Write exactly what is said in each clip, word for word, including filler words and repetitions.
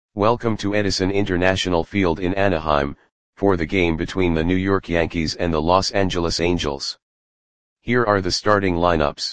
Welcome to Edison International Field in Anaheim, for the game between the New York Yankees and the Los Angeles Angels. Here are the starting lineups.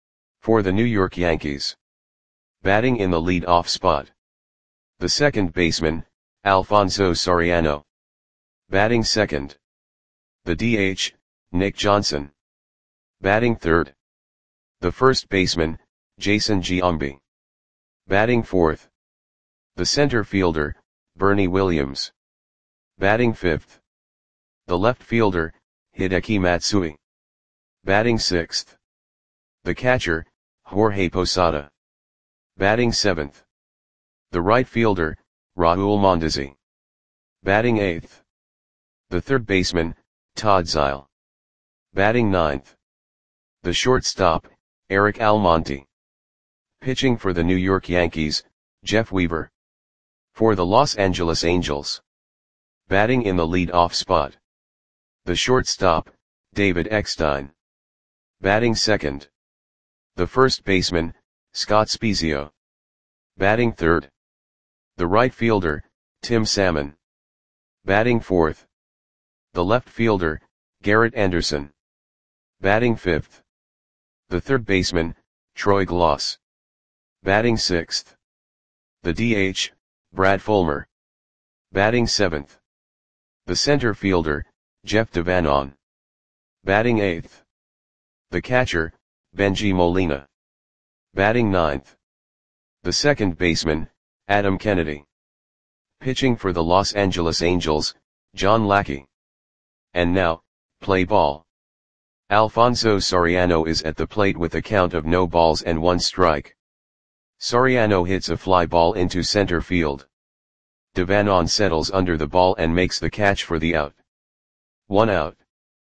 For the New York Yankees. Batting in the lead-off spot. The second baseman, Alfonso Soriano. Batting second. The D H, Nick Johnson. Batting third. The first baseman, Jason Giambi. Batting fourth. The center fielder, Bernie Williams. Batting fifth. The left fielder, Hideki Matsui. Batting sixth. The catcher, Jorge Posada. Batting seventh. The right fielder, Raul Mondesi. Batting eighth. The third baseman, Todd Zeile. Batting ninth. The shortstop, Eric Almonte. Pitching for the New York Yankees, Jeff Weaver. For the Los Angeles Angels. Batting in the lead-off spot. The shortstop, David Eckstein. Batting second. The first baseman, Scott Spiezio. Batting third. The right fielder, Tim Salmon. Batting fourth. The left fielder, Garrett Anderson. Batting fifth. The third baseman, Troy Glaus. Batting sixth. The D H, Brad Fulmer. Batting seventh. The center fielder, Jeff Devanon. Batting eighth. The catcher, Benji Molina. Batting ninth. The second baseman, Adam Kennedy. Pitching for the Los Angeles Angels, John Lackey. And now, play ball. Alfonso Soriano is at the plate with a count of no balls and one strike. Soriano hits a fly ball into center field. Devanon settles under the ball and makes the catch for the out. One out.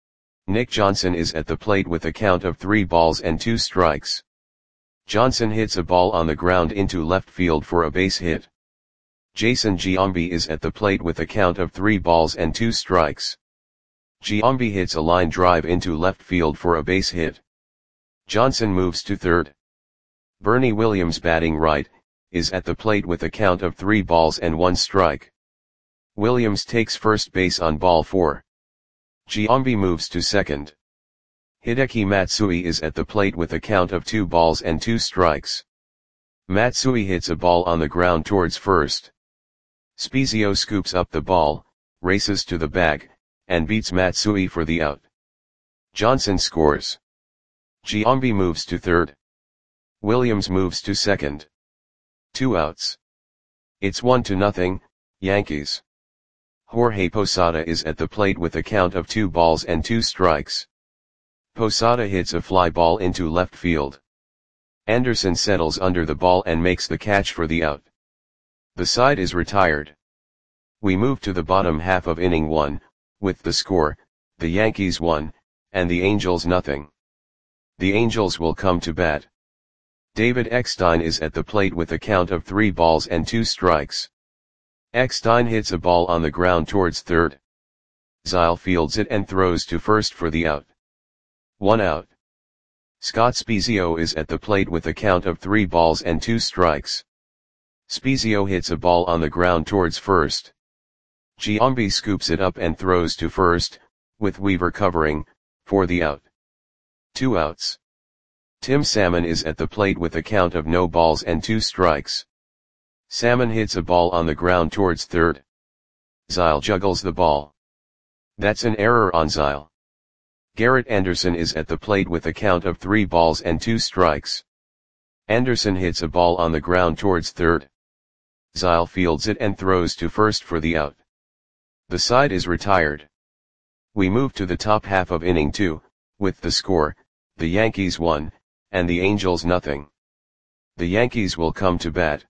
Nick Johnson is at the plate with a count of three balls and two strikes. Johnson hits a ball on the ground into left field for a base hit. Jason Giambi is at the plate with a count of three balls and two strikes. Giambi hits a line drive into left field for a base hit. Johnson moves to third. Bernie Williams, batting right, is at the plate with a count of three balls and one strike. Williams takes first base on ball four. Giambi moves to second. Hideki Matsui is at the plate with a count of two balls and two strikes. Matsui hits a ball on the ground towards first. Spiezio scoops up the ball, races to the bag, and beats Matsui for the out. Johnson scores. Giambi moves to third. Williams moves to second. Two outs. It's one to nothing, Yankees. Jorge Posada is at the plate with a count of two balls and two strikes. Posada hits a fly ball into left field. Anderson settles under the ball and makes the catch for the out. The side is retired. We move to the bottom half of inning one, with the score, the Yankees one, and the Angels nothing. The Angels will come to bat. David Eckstein is at the plate with a count of three balls and two strikes. Eckstein hits a ball on the ground towards third. Zeile fields it and throws to first for the out. One out. Scott Spiezio is at the plate with a count of three balls and two strikes. Spiezio hits a ball on the ground towards first. Giambi scoops it up and throws to first, with Weaver covering, for the out. Two outs. Tim Salmon is at the plate with a count of no balls and two strikes. Salmon hits a ball on the ground towards third. Zeile juggles the ball. That's an error on Zeile. Garrett Anderson is at the plate with a count of three balls and two strikes. Anderson hits a ball on the ground towards third. Zeile fields it and throws to first for the out. The side is retired. We move to the top half of inning two, with the score, the Yankees one, and the Angels nothing. The Yankees will come to bat.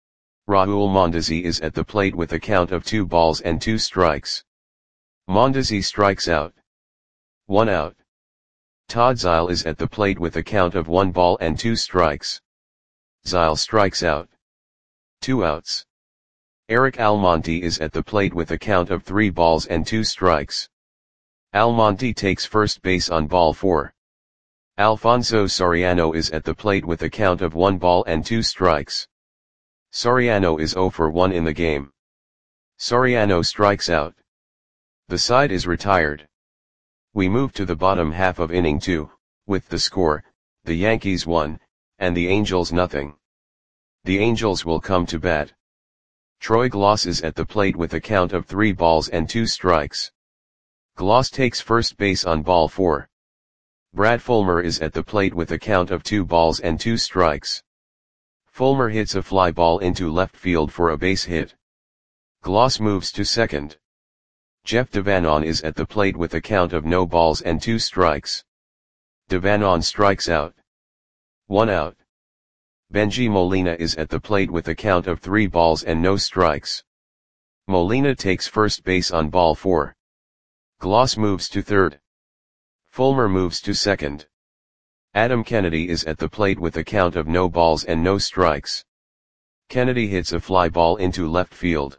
Raul Mondesi is at the plate with a count of two balls and two strikes. Mondesi strikes out. One out. Todd Zeile is at the plate with a count of one ball and two strikes. Zeile strikes out. Two outs. Eric Almonte is at the plate with a count of three balls and two strikes. Almonte takes first base on ball four. Alfonso Soriano is at the plate with a count of one ball and two strikes. Soriano is zero for one in the game. Soriano strikes out. The side is retired. We move to the bottom half of inning two, with the score, the Yankees one, and the Angels nothing. The Angels will come to bat. Troy Glaus is at the plate with a count of three balls and two strikes. Glaus takes first base on ball four. Brad Fulmer is at the plate with a count of two balls and two strikes. Fulmer hits a fly ball into left field for a base hit. Glaus moves to second. Jeff Devanon is at the plate with a count of no balls and two strikes. Devanon strikes out. One out. Benji Molina is at the plate with a count of three balls and no strikes. Molina takes first base on ball four. Glaus moves to third. Fulmer moves to second. Adam Kennedy is at the plate with a count of no balls and no strikes. Kennedy hits a fly ball into left field.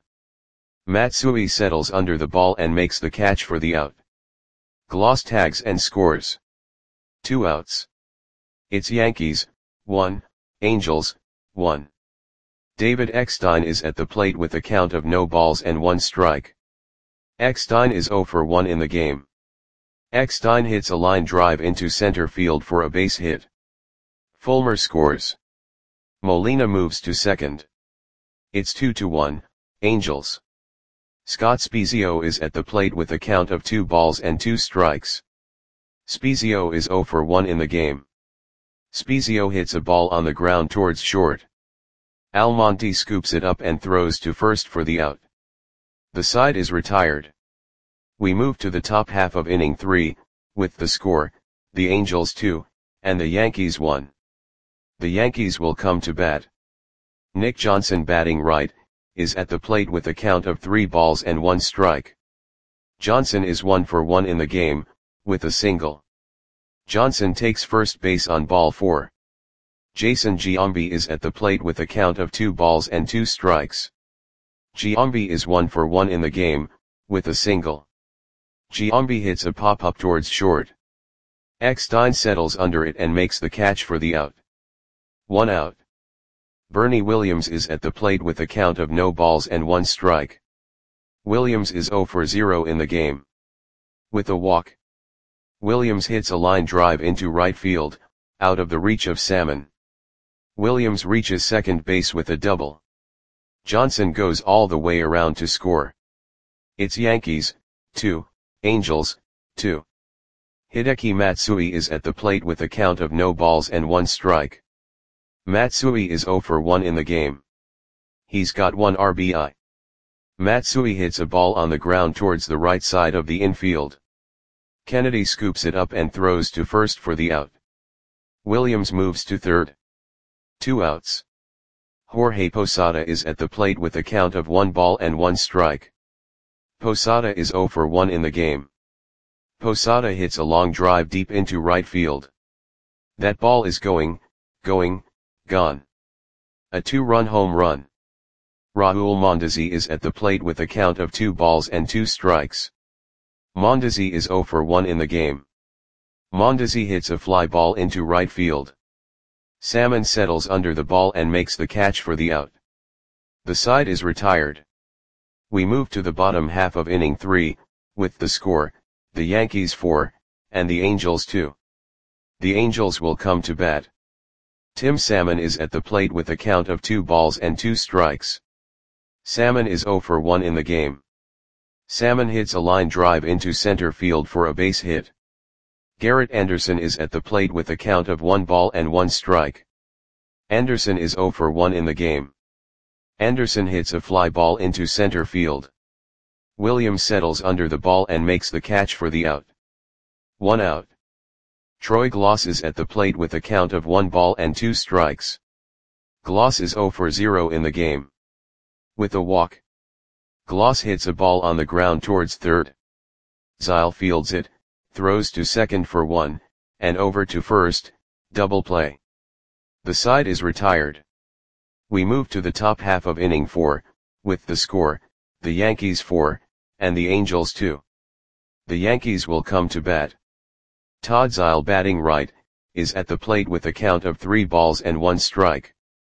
Matsui settles under the ball and makes the catch for the out. Glaus tags and scores. Two outs. It's Yankees, one, Angels, one. David Eckstein is at the plate with a count of no balls and one strike. Eckstein is zero for one in the game. Eckstein hits a line drive into center field for a base hit. Fulmer scores. Molina moves to second. It's two to one, Angels. Scott Spiezio is at the plate with a count of two balls and two strikes. Spiezio is zero for one in the game. Spiezio hits a ball on the ground towards short. Almonte scoops it up and throws to first for the out. The side is retired. We move to the top half of inning three, with the score, the Angels two, and the Yankees one. The Yankees will come to bat. Nick Johnson, batting right, is at the plate with a count of three balls and one strike. Johnson is one for one in the game, with a single. Johnson takes first base on ball four. Jason Giambi is at the plate with a count of two balls and two strikes. Giambi is one for one in the game, with a single. Giambi hits a pop-up towards short. Eckstein settles under it and makes the catch for the out. One out. Bernie Williams is at the plate with a count of no balls and one strike. Williams is zero for zero in the game. With a walk. Williams hits a line drive into right field, out of the reach of Salmon. Williams reaches second base with a double. Johnson goes all the way around to score. It's Yankees, two, Angels, two. Hideki Matsui is at the plate with a count of no balls and one strike. Matsui is zero for one in the game. He's got one R B I. Matsui hits a ball on the ground towards the right side of the infield. Kennedy scoops it up and throws to first for the out. Williams moves to third. Two outs. Jorge Posada is at the plate with a count of one ball and one strike. Posada is zero for one in the game. Posada hits a long drive deep into right field. That ball is going, going, gone. A two-run home run. Raul Mondesi is at the plate with a count of two balls and two strikes. Mondesi is zero for one in the game. Mondesi hits a fly ball into right field. Salmon settles under the ball and makes the catch for the out. The side is retired. We move to the bottom half of inning three, with the score, the Yankees four, and the Angels two. The Angels will come to bat. Tim Salmon is at the plate with a count of two balls and two strikes. Salmon is zero for one in the game. Salmon hits a line drive into center field for a base hit. Garrett Anderson is at the plate with a count of one ball and one strike. Anderson is zero for one in the game. Anderson hits a fly ball into center field. Williams settles under the ball and makes the catch for the out. One out. Troy Glaus is at the plate with a count of one ball and two strikes. Glaus is zero for zero in the game. With a walk. Glaus hits a ball on the ground towards third. Zile fields it, throws to second for one, and over to first, double play. The side is retired. We move to the top half of inning four, with the score, the Yankees four, and the Angels two. The Yankees will come to bat. Todd Zile, batting right, is at the plate with a count of three balls and one strike.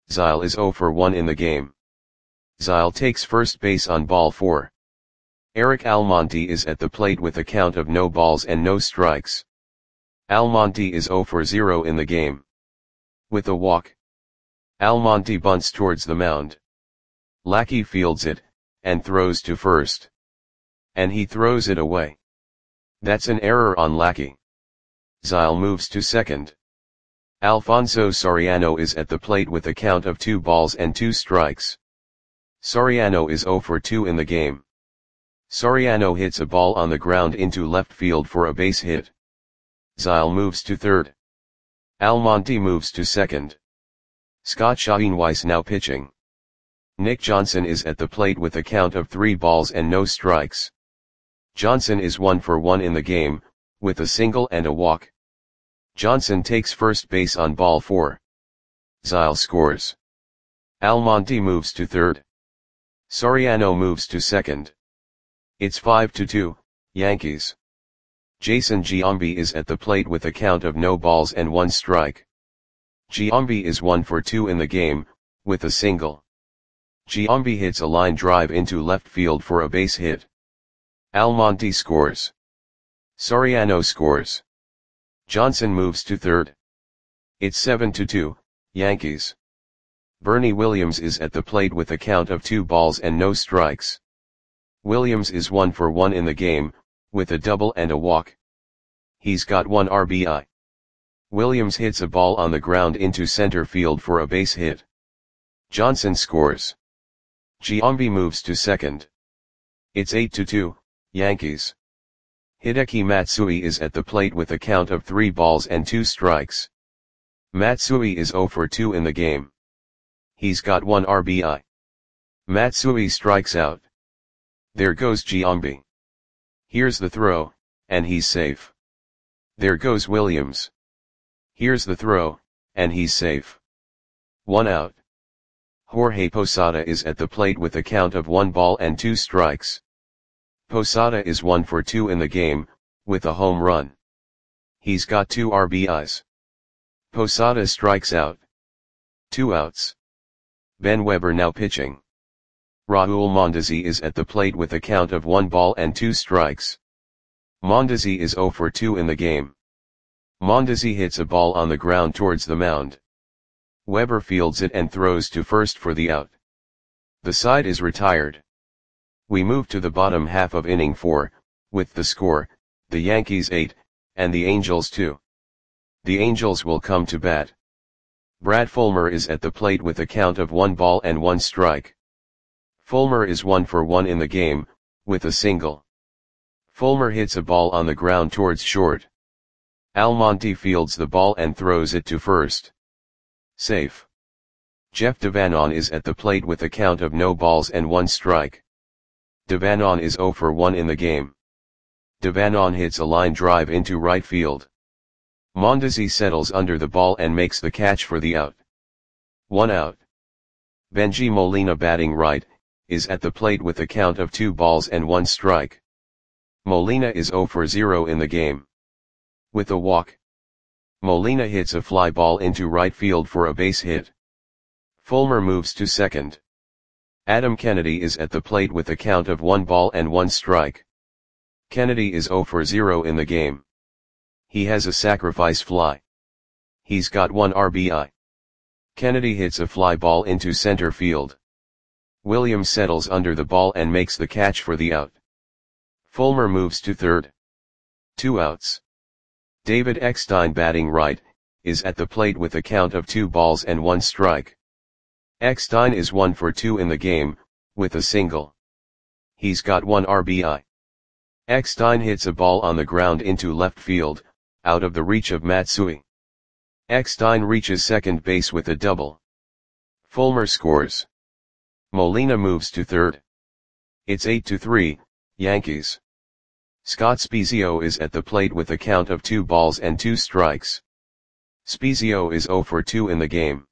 Zyle is zero for one in the game. Zyle takes first base on ball four. Eric Almonte is at the plate with a count of no balls and no strikes. Almonte is zero for zero in the game. With a walk, Almonte bunts towards the mound. Lackey fields it, and throws to first. And he throws it away. That's an error on Lackey. Zyle moves to second. Alfonso Soriano is at the plate with a count of two balls and two strikes. Soriano is zero for two in the game. Soriano hits a ball on the ground into left field for a base hit. Zyle moves to third. Almonte moves to second. Scott Schoenweiss now pitching. Nick Johnson is at the plate with a count of three balls and no strikes. Johnson is one for one in the game, with a single and a walk. Johnson takes first base on ball four. Zyle scores. Almonte moves to third. Soriano moves to second. It's five to two, Yankees. Jason Giambi is at the plate with a count of no balls and one strike. Giambi is one for two in the game, with a single. Giambi hits a line drive into left field for a base hit. Almonte scores. Soriano scores. Johnson moves to third. It's seven to two, Yankees. Bernie Williams is at the plate with a count of two balls and no strikes. Williams is one for one in the game, with a double and a walk. He's got one R B I. Williams hits a ball on the ground into center field for a base hit. Johnson scores. Giambi moves to second. It's eight to two, Yankees. Hideki Matsui is at the plate with a count of three balls and two strikes. Matsui is zero for two in the game. He's got one R B I. Matsui strikes out. There goes Giambi. Here's the throw, and he's safe. There goes Williams. Here's the throw, and he's safe. One out. Jorge Posada is at the plate with a count of one ball and two strikes. Posada is one for two in the game, with a home run. He's got two R B Is. Posada strikes out. Two outs. Ben Weber now pitching. Raul Mondesi is at the plate with a count of one ball and two strikes. Mondesi is zero for two in the game. Mondesi hits a ball on the ground towards the mound. Weber fields it and throws to first for the out. The side is retired. We move to the bottom half of inning four, with the score, the Yankees eight, and the Angels two. The Angels will come to bat. Brad Fulmer is at the plate with a count of one ball and one strike. Fulmer is one for one in the game, with a single. Fulmer hits a ball on the ground towards short. Almonte fields the ball and throws it to first. Safe. Jeff Devanon is at the plate with a count of no balls and one strike. Devanon is zero for one in the game. Devanon hits a line drive into right field. Mondesi settles under the ball and makes the catch for the out. One out. Benji Molina batting right, is at the plate with a count of two balls and one strike. Molina is zero for zero in the game. With a walk, Molina hits a fly ball into right field for a base hit. Fulmer moves to second. Adam Kennedy is at the plate with a count of one ball and one strike. Kennedy is zero for zero in the game. He has a sacrifice fly. He's got one R B I. Kennedy hits a fly ball into center field. Williams settles under the ball and makes the catch for the out. Fulmer moves to third. Two outs. David Eckstein batting right, is at the plate with a count of two balls and one strike. Eckstein is one for two in the game, with a single. He's got one R B I. Eckstein hits a ball on the ground into left field, out of the reach of Matsui. Eckstein reaches second base with a double. Fulmer scores. Molina moves to third. It's eight to three, Yankees. Scott Spiezio is at the plate with a count of two balls and two strikes. Spiezio is zero for two in the game.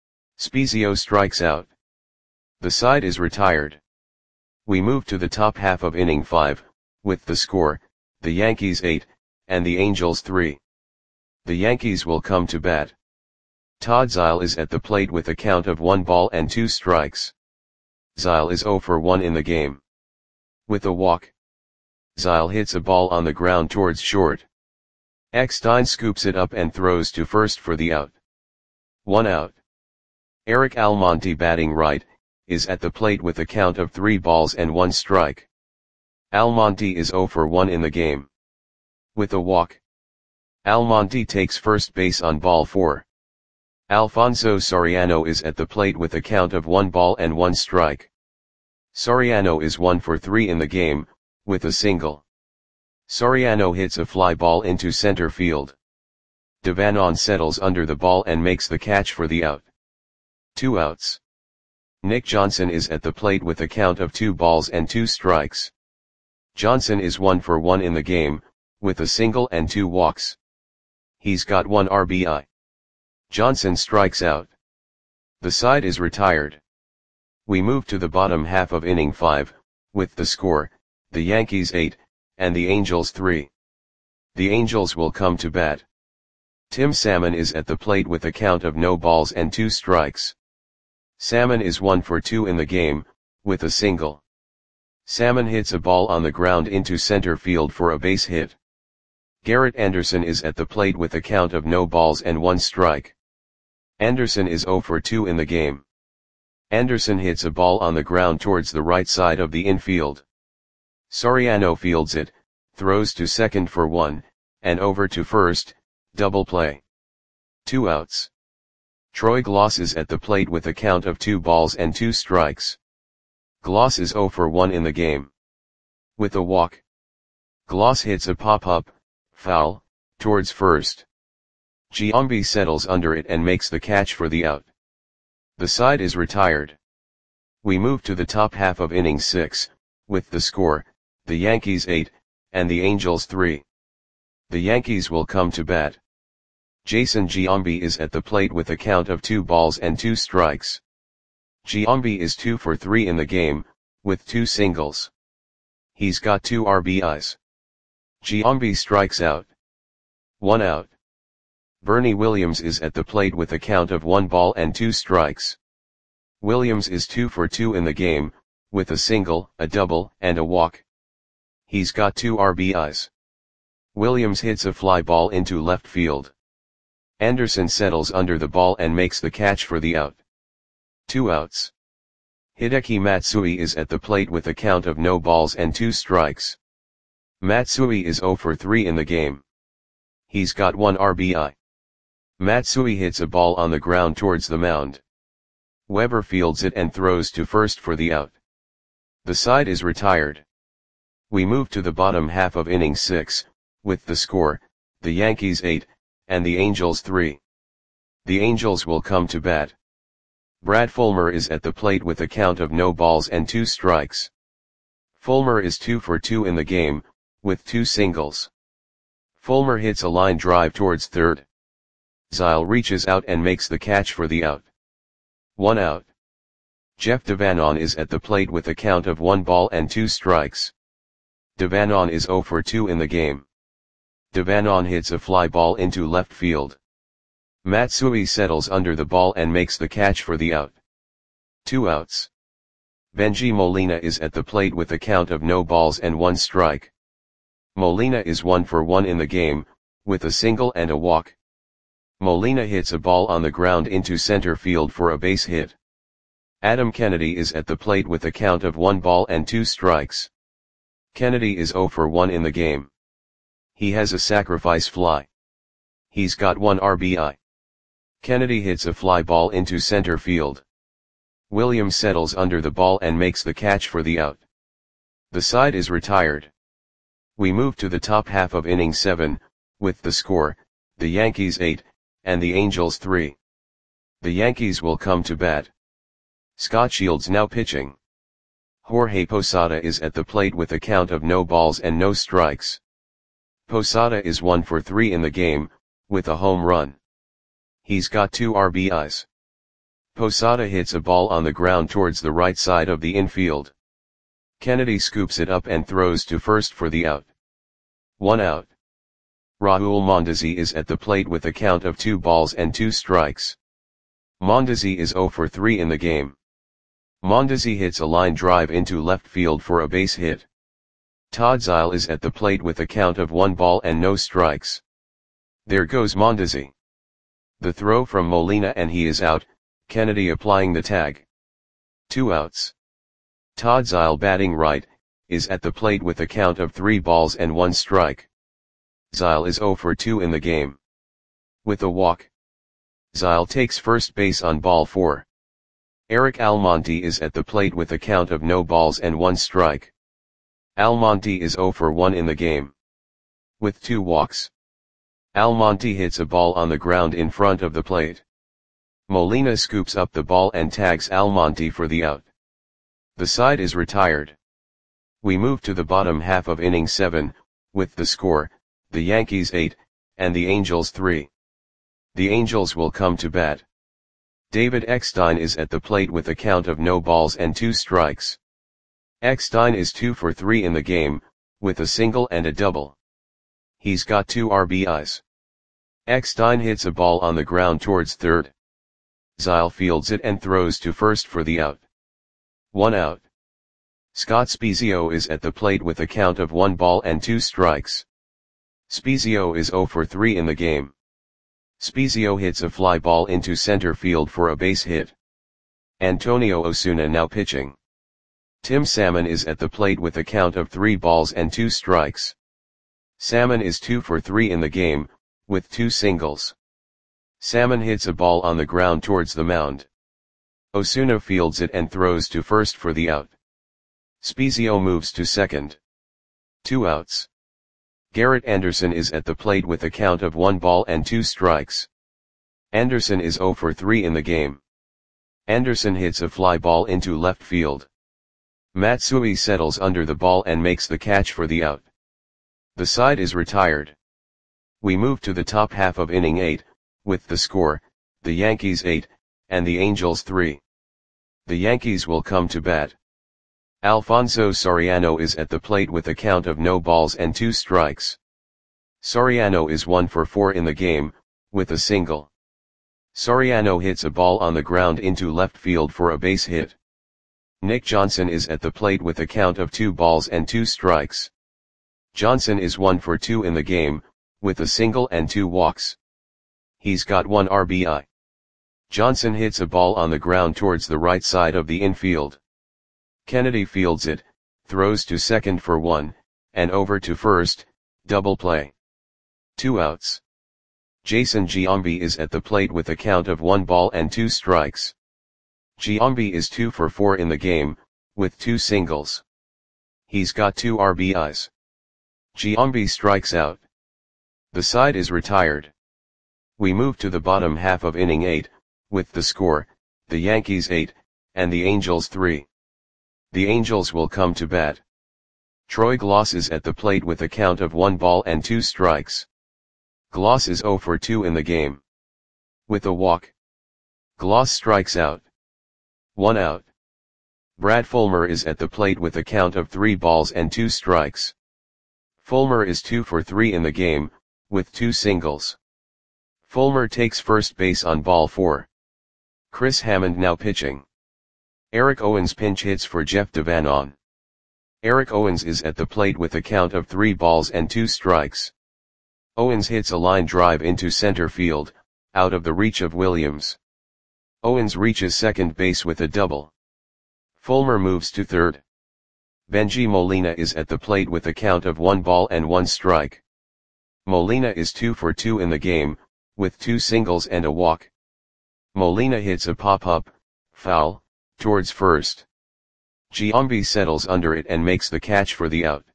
Spiezio strikes out. The side is retired. We move to the top half of inning five, with the score, the Yankees eight, and the Angels three. The Yankees will come to bat. Todd Zeile is at the plate with a count of one ball and two strikes. Zeile is zero for one in the game. With a walk, Zeile hits a ball on the ground towards short. Eckstein scoops it up and throws to first for the out. One out. Eric Almonte, batting right, is at the plate with a count of three balls and one strike. Almonte is zero for one in the game. With a walk, Almonte takes first base on ball four. Alfonso Soriano is at the plate with a count of one ball and one strike. Soriano is one for three in the game, with a single. Soriano hits a fly ball into center field. Devanon settles under the ball and makes the catch for the out. Two outs. Nick Johnson is at the plate with a count of two balls and two strikes. Johnson is one for one in the game, with a single and two walks. He's got one R B I. Johnson strikes out. The side is retired. We move to the bottom half of inning five, with the score, the Yankees eight, and the Angels three. The Angels will come to bat. Tim Salmon is at the plate with a count of no balls and two strikes. Salmon is one for two in the game, with a single. Salmon hits a ball on the ground into center field for a base hit. Garrett Anderson is at the plate with a count of no balls and one strike. Anderson is zero for two in the game. Anderson hits a ball on the ground towards the right side of the infield. Soriano fields it, throws to second for one, and over to first, double play. Two outs. Troy Gloss is at the plate with a count of two balls and two strikes. Gloss is zero for one in the game. With a walk, Gloss hits a pop-up, foul, towards first. Giambi settles under it and makes the catch for the out. The side is retired. We move to the top half of inning six, with the score, the Yankees eight, and the Angels three. The Yankees will come to bat. Jason Giambi is at the plate with a count of two balls and two strikes. Giambi is two for three in the game, with two singles. He's got two R B Is. Giambi strikes out. One out. Bernie Williams is at the plate with a count of one ball and two strikes. Williams is two for two in the game, with a single, a double, and a walk. He's got two R B Is. Williams hits a fly ball into left field. Anderson settles under the ball and makes the catch for the out. Two outs. Hideki Matsui is at the plate with a count of no balls and two strikes. Matsui is zero for three in the game. He's got one R B I. Matsui hits a ball on the ground towards the mound. Weber fields it and throws to first for the out. The side is retired. We move to the bottom half of inning six, with the score, the Yankees eight, and the Angels three. The Angels will come to bat. Brad Fulmer is at the plate with a count of no balls and two strikes. Fulmer is two for two in the game, with two singles. Fulmer hits a line drive towards third. Zeile reaches out and makes the catch for the out. One out. Jeff Devanon is at the plate with a count of one ball and two strikes. Devanon is zero for two in the game. Devanon hits a fly ball into left field. Matsui settles under the ball and makes the catch for the out. Two outs. Benji Molina is at the plate with a count of no balls and one strike. Molina is one for one in the game, with a single and a walk. Molina hits a ball on the ground into center field for a base hit. Adam Kennedy is at the plate with a count of one ball and two strikes. Kennedy is zero for one in the game. He has a sacrifice fly. He's got one R B I. Kennedy hits a fly ball into center field. Williams settles under the ball and makes the catch for the out. The side is retired. We move to the top half of inning seven, with the score, the Yankees eight, and the Angels three. The Yankees will come to bat. Scott Shields now pitching. Jorge Posada is at the plate with a count of no balls and no strikes. Posada is one for three in the game, with a home run. He's got two R B Is. Posada hits a ball on the ground towards the right side of the infield. Kennedy scoops it up and throws to first for the out. One out. Raul Mondesi is at the plate with a count of two balls and two strikes. Mondesi is zero for three in the game. Mondesi hits a line drive into left field for a base hit. Todd Zeile is at the plate with a count of one ball and no strikes. There goes Mondesi. The throw from Molina and he is out, Kennedy applying the tag. Two outs. Todd Zeile batting right, is at the plate with a count of three balls and one strike. Zeile is zero for two in the game. With a walk. Zeile takes first base on ball four. Eric Almonte is at the plate with a count of no balls and one strike. Almonte is zero for one in the game. With two walks. Almonte hits a ball on the ground in front of the plate. Molina scoops up the ball and tags Almonte for the out. The side is retired. We move to the bottom half of inning seven, with the score, the Yankees eight, and the Angels three. The Angels will come to bat. David Eckstein is at the plate with a count of no balls and two strikes. Eckstein is two for three in the game, with a single and a double. He's got two R B Is. Eckstein hits a ball on the ground towards third. Zeile fields it and throws to first for the out. One out. Scott Spiezio is at the plate with a count of one ball and two strikes. Spiezio is zero for three in the game. Spiezio hits a fly ball into center field for a base hit. Antonio Osuna now pitching. Tim Salmon is at the plate with a count of three balls and two strikes. Salmon is two for three in the game, with two singles. Salmon hits a ball on the ground towards the mound. Osuna fields it and throws to first for the out. Spiezio moves to second. Two outs. Garrett Anderson is at the plate with a count of one ball and two strikes. Anderson is zero for three in the game. Anderson hits a fly ball into left field. Matsui settles under the ball and makes the catch for the out. The side is retired. We move to the top half of inning eight, with the score, the Yankees eight, and the Angels three. The Yankees will come to bat. Alfonso Soriano is at the plate with a count of no balls and two strikes. Soriano is one for four in the game, with a single. Soriano hits a ball on the ground into left field for a base hit. Nick Johnson is at the plate with a count of two balls and two strikes. Johnson is one for two in the game, with a single and two walks. He's got one R B I. Johnson hits a ball on the ground towards the right side of the infield. Kennedy fields it, throws to second for one, and over to first, double play. Two outs. Jason Giambi is at the plate with a count of one ball and two strikes. Giambi is two for four in the game, with two singles. He's got two R B Is. Giambi strikes out. The side is retired. We move to the bottom half of inning eight, with the score, the Yankees eight, and the Angels three. The Angels will come to bat. Troy Glaus is at the plate with a count of one ball and two strikes. Glaus is zero for two in the game. With a walk. Glaus strikes out. One out. Brad Fulmer is at the plate with a count of three balls and two strikes. Fulmer is two for three in the game, with two singles. Fulmer takes first base on ball four. Chris Hammond now pitching. Eric Owens pinch hits for Jeff Devanon. Eric Owens is at the plate with a count of three balls and two strikes. Owens hits a line drive into center field, out of the reach of Williams. Owens reaches second base with a double. Fulmer moves to third. Benji Molina is at the plate with a count of one ball and one strike. Molina is two for two in the game, with two singles and a walk. Molina hits a pop-up, foul, towards first. Giambi settles under it and makes the catch for the out.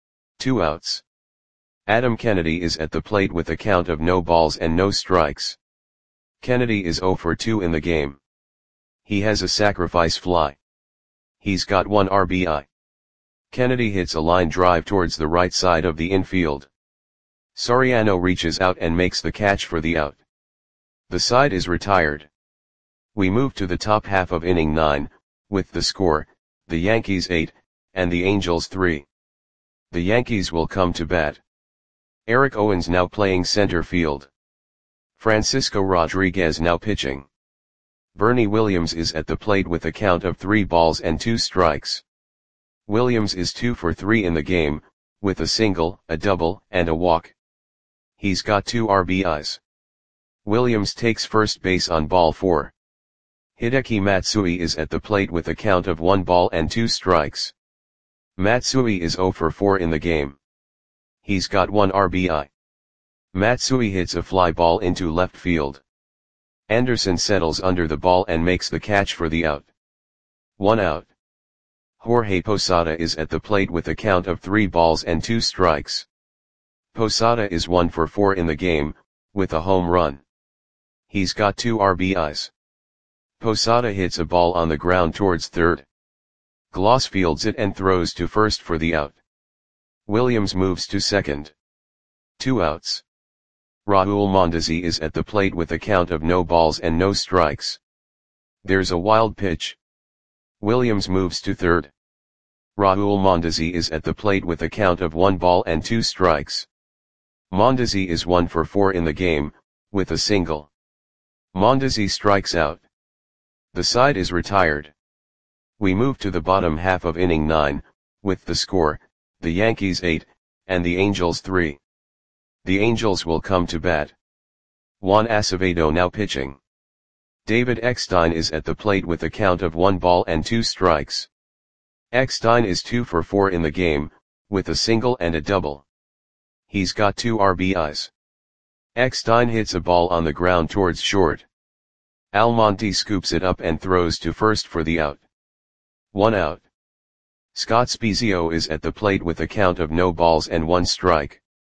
Two outs. Adam Kennedy is at the plate with a count of no balls and no strikes. Kennedy is zero for two in the game. He has a sacrifice fly. He's got one R B I. Kennedy hits a line drive towards the right side of the infield. Soriano reaches out and makes the catch for the out. The side is retired. We move to the top half of inning nine, with the score, the Yankees eight, and the Angels three. The Yankees will come to bat. Eric Owens now playing center field. Francisco Rodriguez now pitching. Bernie Williams is at the plate with a count of three balls and two strikes. Williams is two for three in the game, with a single, a double, and a walk. He's got two R B Is. Williams takes first base on ball four. Hideki Matsui is at the plate with a count of one ball and two strikes. Matsui is zero for four in the game. He's got one R B I. Matsui hits a fly ball into left field. Anderson settles under the ball and makes the catch for the out. One out. Jorge Posada is at the plate with a count of three balls and two strikes. Posada is one for four in the game, with a home run. He's got two R B Is. Posada hits a ball on the ground towards third. Gloss fields it and throws to first for the out. Williams moves to second. Two outs. Raul Mondesi is at the plate with a count of no balls and no strikes. There's a wild pitch. Williams moves to third. Raul Mondesi is at the plate with a count of one ball and two strikes. Mondesi is one for four in the game, with a single. Mondesi strikes out. The side is retired. We move to the bottom half of inning nine, with the score, the Yankees eight, and the Angels three. The Angels will come to bat. Juan Acevedo now pitching. David Eckstein is at the plate with a count of one ball and two strikes. Eckstein is two for four in the game, with a single and a double. He's got two R B Is. Eckstein hits a ball on the ground towards short. Almonte scoops it up and throws to first for the out. One out. Scott Spiezio is at the plate with a count of no balls and one strike.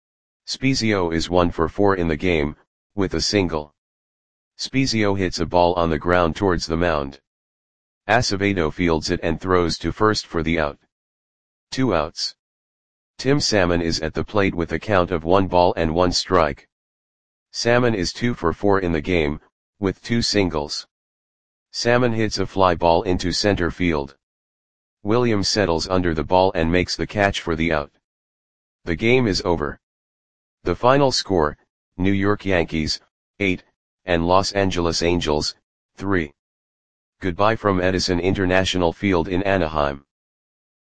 Spiezio is one for four in the game, with a single. Spiezio hits a ball on the ground towards the mound. Acevedo fields it and throws to first for the out. Two outs. Tim Salmon is at the plate with a count of one ball and one strike. Salmon is two for four in the game, with two singles. Salmon hits a fly ball into center field. Williams settles under the ball and makes the catch for the out. The game is over. The final score, New York Yankees, eight, and Los Angeles Angels, three. Goodbye from Edison International Field in Anaheim.